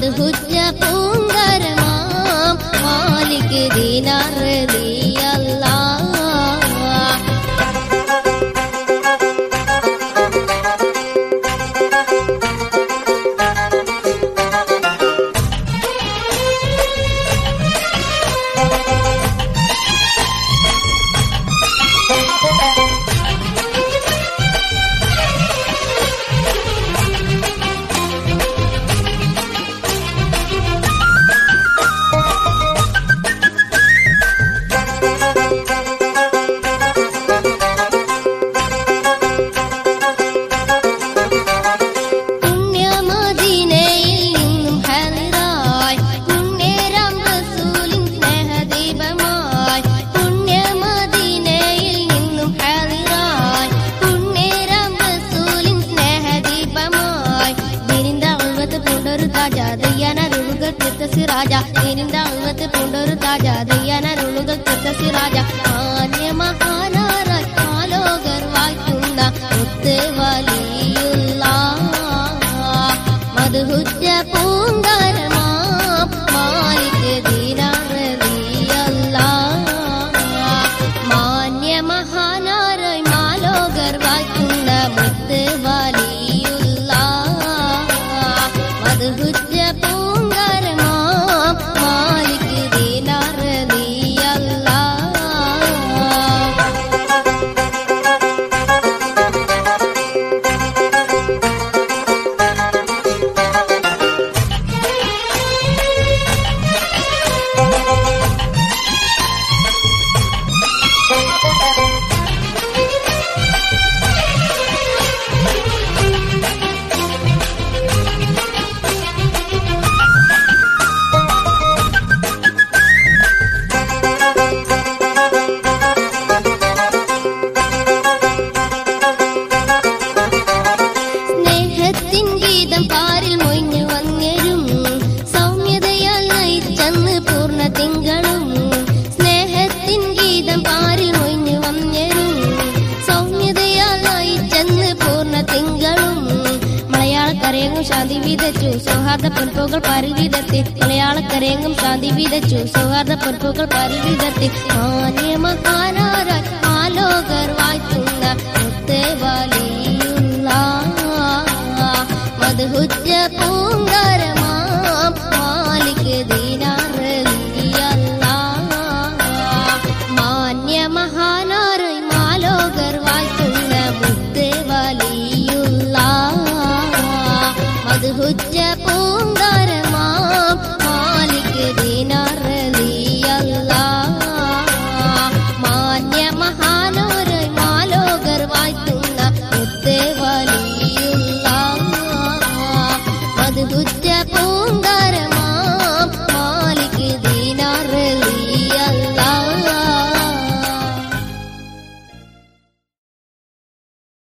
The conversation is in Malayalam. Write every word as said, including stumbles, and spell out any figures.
മദ്ഹുജ്ജ പൂങ്കരമാം മാലിക് ദീനാർ റളിയല്ലാഹ്. സിറാജ നീരിന്റെ അംഗത്ത് പൂണ്ടൊരു താജ ദയ്യാനരുളുകൾ തെറ്റ സിറാജ മാന്യ മഹാനാരായി ആലോകർ വായിക്കുന്ന മുത്ത് വലിയുള്ളാഹ്. മദ്ഹുജ്ജ പൂങ്കരമാം മാലിക് ദീനാർ റളിയല്ലാഹ്. മാന്യ മഹാനാരായി ആലോകർ വായിക്കുന്ന മുത്ത് വലിയുള്ളാഹ്. മദ്ഹുജ്ജ ശാന്തി വിതച്ചു സൗഹാർദ്ദ പൊൻപുകൾ പരിവിധത്തി മലയാളക്കരയെങ്ങും ശാന്തി വിതച്ചു സൗഹാർദ്ദ പൊൻപുകൾ പരിവിധത്തി മാന്യ മഹാനാരായി ആലോകർ വായിക്കുന്ന മുത്ത് വലിയുള്ളാഹ്. മദ്ഹുജ്ജ പൂങ്കരമാം മാലിക് ദീനാർ റളിയല്ലാഹ്. മാന്യ മഹാനാരായി ആലോകർ വായിക്കുന്ന മുത്ത് വലിയുള്ളാഹ്. മദ്ഹുജ്ജ പൂങ്കരമാം മാലിക് ദീനാർ റളിയല്ലാഹ്. മാന്യ മഹാനാരായി ആലോകർ വായിക്കുന്ന മുത്ത് വലിയുള്ളാഹ്. മദ്ഹുജ്ജ പൂങ്ക